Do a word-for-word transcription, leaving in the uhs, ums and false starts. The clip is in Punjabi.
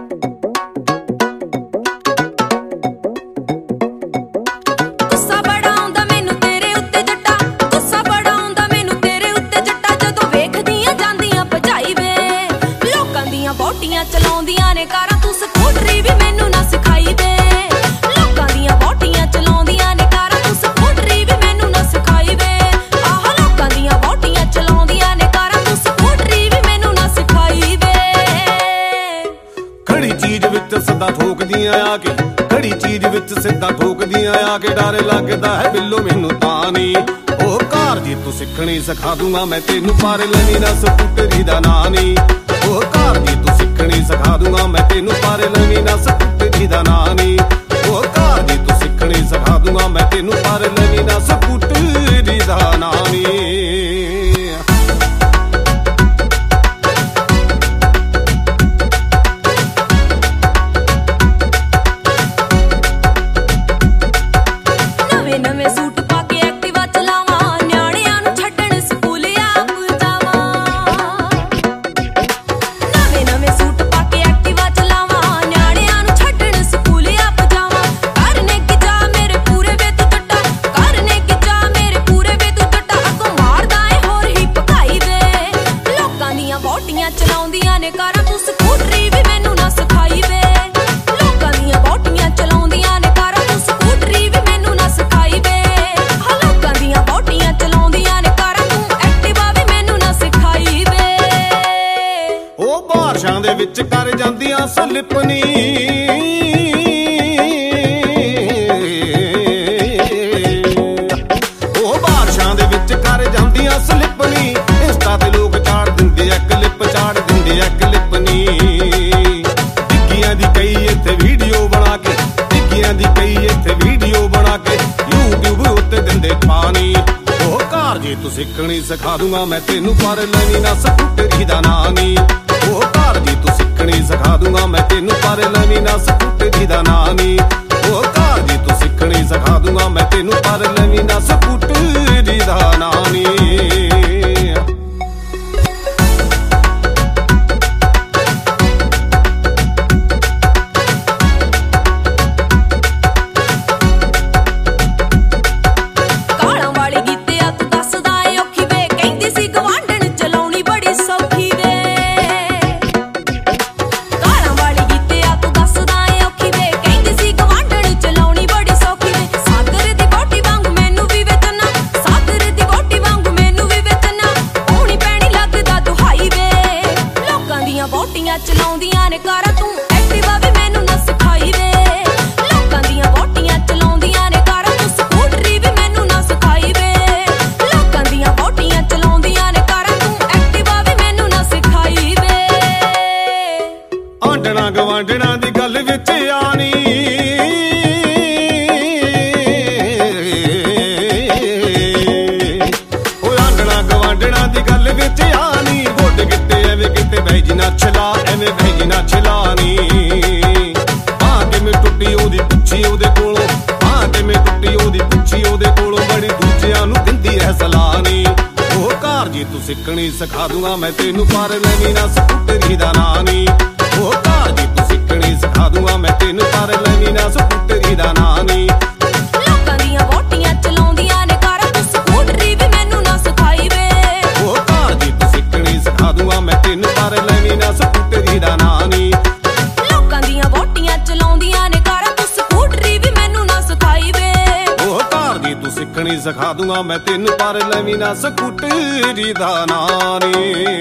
ਚਲਾਉਂਦੀਆਂ ਨੇ ਕਾਰਾਂ ਤੂੰ ਸਕੂਟਰੀ ਵੀ ਮੈਨੂੰ ਨਾ ਸਿਖਾਈ ਦੇ। ਲੋਕਾਂ ਦੀਆਂ ਵੋਟੀਆਂ ਚਲਾਉਂਦੀਆਂ ਨੇ ਕਾਰਾਂ ਤੂੰ ਸਕੂਟਰੀ ਵੀ ਮੈਨੂੰ ਨਾ ਸਿਖਾਈ ਦੇ। ਆਹ ਲੋਕਾਂ ਦੀਆਂ ਵੋਟੀਆਂ ਚਲਾਉਂਦੀਆਂ ਨੇ ਕਾਰਾਂ ਤੂੰ ਸਕੂਟਰੀ ਵੀ ਮੈਨੂੰ ਨਾ ਸਿਖਾਈ ਦੇ। ਖੜੀ ਚੀਜ਼ ਵਿੱਚ ਸਿੱਧਾ ਠੋਕਦੀਆਂ ਆ ਕੇ, ਖੜੀ ਚੀਜ਼ ਵਿੱਚ ਸਿੱਧਾ ਠੋਕਦੀਆਂ ਆ ਕੇ ਡਰ ਲੱਗਦਾ ਹੈ ਬਿੱਲੋ ਮੈਨੂੰ ਤਾਂ ਨਹੀਂ। ਉਹ ਕਾਰ ਜੀ ਤੂੰ ਸਿੱਖਣੀ ਸਿਖਾ ਦੂੰਗਾ ਮੈਂ ਤੈਨੂੰ ਪਰ ਲੈਣੀ ਨਾ ਸਕੂਟਰੀ ਦਾ ਨਾਂ ਨਹੀਂ। ਉਹ ਕਾਰ ਜੀ ਤੂੰ ਸਿੱਖਣੀ ਸਿਖਾ ਦੂੰਗਾ ਮੈਂ ਤੈਨੂੰ ਪਰ ਲੈਣੀ ਨਾ ਸਕੂਟਰੀ ਦਾ ਨਾਂ ਨਹੀਂ। ਉਹ ਕਾਰ ਜੀ ਤੂੰ ਸਿੱਖਣੀ ਸਿਖਾ ਦੂੰਗਾ ਮੈਂ ਤੈਨੂੰ ਪਰ ਲੈਣੀ ਨਾ ਸਕੂਟਰੀ ਦਾ ਨਾਂ ਨਹੀਂ। ਨਵੇਂ ਨਵੇਂ ਸੂਟ ਪਾ ਕੇ ਐਕਟਿਵਾ ਚਲਾਵਾਂ, ਨਿਆਣਿਆਂ ਨੂੰ ਛੱਡਣ ਸਕੂਲ ਆਪ ਜਾਵਾਂ। ਨਵੇਂ ਨਵੇਂ ਸੂਟ ਪਾ ਕੇ ਐਕਟਿਵਾ ਚਲਾਵਾਂ, ਨਿਆਣਿਆਂ ਨੂੰ ਛੱਡਣ ਸਕੂਲ ਆਪ ਜਾਵਾਂ। ਕਰਨੇ ਕਿ ਜਾ ਮੇਰੇ ਪੂਰੇ ਵੇ ਤੂੰ ਜੱਟਾ, ਕਰਨੇ ਕਿ ਜਾ ਮੇਰੇ ਪੂਰੇ ਵੇ ਤੂੰ ਜੱਟਾ। ਅੱਗੋਂ ਮਾਰਦਾ ਏ ਹੋਰ ਹੀ ਭਕਾਈ ਵੇ। ਲੋਕਾਂ ਦੀਆਂ ਵੋਟੀਆਂ ਚਲਾਉਂਦੀਆਂ ਨੇ ਕਾਰਾਂ ਤੂੰ ਸਕੂਟਰੀ ਵੀ ਮੈਨੂੰ ਨਾ ਸਿਖਾਈ ਵੇ। ਲੋਕਾਂ ਦੀਆਂ ਵੋਟੀਆਂ ਚਲਾਉਂਦੀਆਂ ਨੇ ਕਾਰਾਂ ਤੂੰ ਸਕੂਟਰੀ ਵੀ ਮੈਨੂੰ ਨਾ ਸਿਖਾਈ ਵੇ। ਆਹ ਲੋਕਾਂ ਦੀਆਂ ਵੋਟੀਆਂ ਚਲਾਉਂਦੀਆਂ ਨੇ ਕਾਰਾਂ ਤੂੰ ਐਕਟਿਵਾ ਵੀ ਮੈਨੂੰ ਨਾ ਸਿਖਾਈ ਵੇ। ਉਹ ਬਾਰਿਸ਼ਾਂ ਦੇ ਵਿੱਚ ਕਰ ਜਾਂਦੀਆਂ ਸਲਿੱਪਨੀ, ਉਹ ਬਾਰਿਸ਼ਾਂ ਦੇ ਵਿੱਚ ਕਰ ਜਾਂਦੀਆਂ ਸਲਿੱਪਨੀ। ਇੰਸਟਾ ਤੇ ਲੋਕ ਚਾੜ ਦਿੰਦੇ ਆ ਕਲਿੱਪ, ਚਾੜ ਦਿੰਦੇ ਆ ਕਲਿੱਪ ਨੀ। ਡਿੱਗੀਆਂ ਦੀ ਕਈ ਇੱਥੇ ਵੀਡੀਓ ਬਣਾ ਕੇ, ਡਿੱਗੀਆਂ ਦੀ ਕਈ ਇੱਥੇ ਵੀਡੀਓ ਬਣਾ ਕੇ ਯੂਟਿਊਬ ਉੱਤੇ ਦਿੰਦੇ ਪਾਣੀ। ਉਹ ਕਾਰ ਜੇ ਤੂੰ ਸਿੱਖਣੀ ਸਿਖਾ ਦੂੰਗਾ ਮੈਂ ਤੈਨੂੰ ਪਰ ਲੈਣੀ ਨਾ ਸਕੂਟਰੀ ਦਾ ਨਾਂ ਨਹੀਂ। ਉਹ ਕਾਰ ਜੀ ਤੂੰ ਸਿੱਖਣੀ ਸਿਖਾ ਦੂੰਗਾ ਮੈਂ ਤੈਨੂੰ ਪਰ ਲੈਣੀ ਨਾ ਸਕੂਟਰੀ ਦਾ ਨਾਂ ਨਹੀਂ। ਉਹ ਕਾਰ ਜੀ ਤੂੰ ਸਿੱਖਣੀ ਸਿਖਾ ਦੂੰਗਾ ਮੈਂ ਤੈਨੂੰ ਪਰ ਲੈਣੀ ਨਾ ਸਕੂਟਰੀ ਦਾ ਨਾਂ ਨਹੀਂ। ਕਾਲਾਂ ਵਾਲੀ ਗੀਤਿਆ ਤੂੰ ਦੱਸਦਾ ਏ ਔਖੀ ਵੇ, ਕਹਿੰਦੀ ਸੀ ਗਵਾਂਢਣ ਚਲਾਉਣੀ ਬੜੀ ਸੌਖੀ ਵੇ। ਕਾਲਾਂ ਵਾਲੀ ਗੀਤਿਆ ਤੂੰ ਦੱਸਦਾ ਏ ਔਖੀ ਵੇ, ਕਹਿੰਦੀ ਸੀ ਗਵਾਂਢਣ ਚਲਾਉਣੀ ਬੜੀ ਸੌਖੀ ਵੇ। ਸਾਗਰ ਦੀ ਵੋਟੀ ਵਾਂਗੂ ਮੈਨੂੰ ਵੀ ਵੇਚਣਾ, ਸਾਗਰ ਦੀ ਵੋਟੀ ਵਾਂਗੂ ਮੈਨੂੰ ਵੀ ਵੇਚਣਾ। ਹੋਣੀ ਪੈਣੀ ਲੱਗਦਾ ਦੁਹਾਈ ਵੇ। ਲੋਕਾਂ ਦੀਆਂ ਵੋਟੀਆਂ ਚਲਾਉਂਦੀਆਂ ਨੇ ਕਾਰਾਂ ਤੂੰ ਐਕਟਿਵਾ ਵੀ ਮੈਨੂੰ ਨਾ ਸਿਖਾਈ ਵੇ। ਲੋਕਾਂ ਦੀਆਂ ਵੋਟੀਆਂ ਚਲਾਉਂਦੀਆਂ ਨੇ ਕਾਰਾਂ ਤੂੰ ਸਕੂਟਰੀ ਵੀ ਮੈਨੂੰ ਨਾ ਸਿਖਾਈ ਵੇ। ਲੋਕਾਂ ਦੀਆਂ ਵੋਟੀਆਂ ਚਲਾਉਂਦੀਆਂ ਨੇ ਕਾਰਾਂ ਤੂੰ ਐਕਟਿਵਾ ਵੀ ਮੈਨੂੰ ਨਾ ਸਿਖਾਈ ਵੇ। ਆਂਡਣਾ ਗਵਾਂਢਣਾ ਦੀ ਗੱਲ ਵਿੱਚ ਆਣੀ, ਉਹ ਆਂਡਣਾ ਗਵਾਂਢਣਾ ਦੀ ਗੱਲ ਵਿੱਚ ਆਣੀ। ਗੋਡੇ ਗਿੱਟੇ ਐਵੇਂ ਕਿਤੇ ਬਹਿ ਜੀ ਨਾ ਛਲਾ, ਐਵੇਂ ਬਹਿ ਜੀ ਨਾ ਛਲਾਣੀ। ਆਹ ਕਿਵੇਂ ਟੁੱਟੀ ਉਹਦੀ ਪੁੱਛੀ ਉਹਦੇ ਕੋਲੋਂ, ਆਹ ਕਿਵੇਂ ਟੁੱਟੀ ਉਹਦੀ ਪੁੱਛੀ ਉਹਦੇ ਕੋਲੋਂ। ਬੜੀ ਦੂਜਿਆਂ ਨੂੰ ਦਿੰਦੀ ਐ ਸਲਾਹਨੀ। ਉਹ ਕਾਰ ਜੀ ਤੂੰ ਸਿੱਖਣੀ ਸਿਖਾ ਦੂੰਗਾ ਮੈਂ ਤੈਨੂੰ ਪਰ ਲੈਣੀ ਨਾ ਸਕੂਟਰੀ ਦਾ ਨਾਂ ਨਹੀਂ। ਉਹ ਕਾਰ ਜੀ ਤੂੰ ਸਿੱਖਣੀ ਸਿਖਾ ਦੂੰਗਾ ਮੈਂ ਤੈਨੂੰ ਪਰ ਲੈਣੀ ਨਾ ਸਕੂਟਰੀ ਦਾ ਨਾਂ ਨਹੀਂ। ਲੋਕਾਂ ਦੀਆਂ ਵੋਟੀਆਂ ਚਲਾਉਂਦੀਆਂ ਨੇ ਕਾਰਾਂ ਤੂੰ ਸਕੂਟਰੀ ਵੀ ਮੈਨੂੰ ਨਾ ਸਿਖਾਈ ਵੇ। ਉਹ ਕਾਰ ਜੀ ਤੂੰ ਸਿੱਖਣੀ ਸਿਖਾ ਦੂੰਗਾ ਮੈਂ ਤੈਨੂੰ ਪਰ ਲੈਣੀ ਨਾ ਸਕੂਟਰੀ ਦਾ ਨਾਂ ਨਹੀਂ। ਲੋਕਾਂ ਦੀਆਂ ਵੋਟੀਆਂ ਚਲਾਉਂਦੀਆਂ ਨੇ ਕਾਰਾਂ ਤੂੰ ਸਕੂਟਰੀ ਵੀ ਮੈਨੂੰ ਨਾ ਸਿਖਾਈ ਵੇ। ਉਹ ਕਾਰ ਜੀ ਤੂੰ ਸਿੱਖਣੀ ਸਿਖਾ ਦੂੰਗਾ ਮੈਂ ਤੈਨੂੰ ਪਰ ਲੈਣੀ ਨਾ ਸਕੂਟਰੀ ਦਾ ਨਾਂ ਨਹੀਂ।